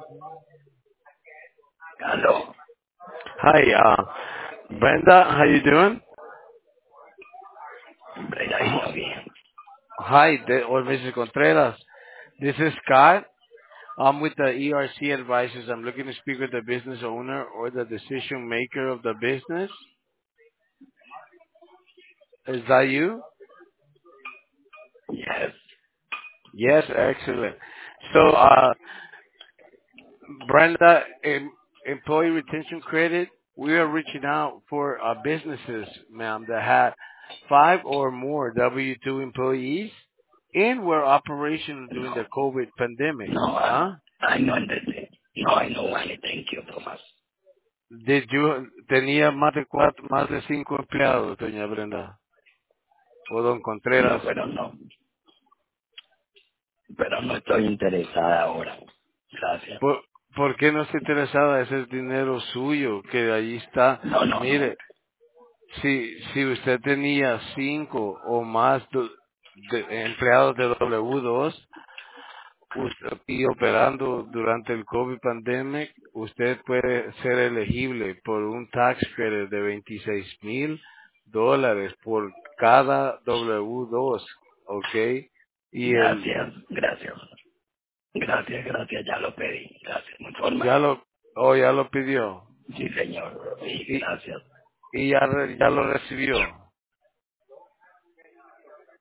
Aló. Hi, Brenda, how you doing? Brenda vino bien. Hi, or Mrs. Contreras. This is Scott. I'm with the ERC advisors. I'm looking to speak with the business owner or the decision maker of the business. Is that you? Yes. Yes, excellent. So, Brenda, employee retention credit, we are reaching out for businesses, ma'am, that had 5 or more W-2 employees and were operational during the No. COVID pandemic. No, Huh? I know anything. No, I know anything, you, Thomas. Tenía más de 5 empleados, doña Brenda, o don No, Contreras. pero no. Pero no estoy interesada ahora. Gracias. ¿Por qué no está interesada? Ese es dinero suyo, que ahí está. No, no, no. Mire, si usted tenía 5 o más empleados de W2 y operando durante el COVID pandemic, usted puede ser elegible por un tax credit de $26,000 por cada W2, ¿ok? Y Gracias, gracias. Gracias, gracias, ya lo pedí. Gracias, muy ya formal. ya lo pidió Sí, señor. Sí, y, gracias. ya lo recibió.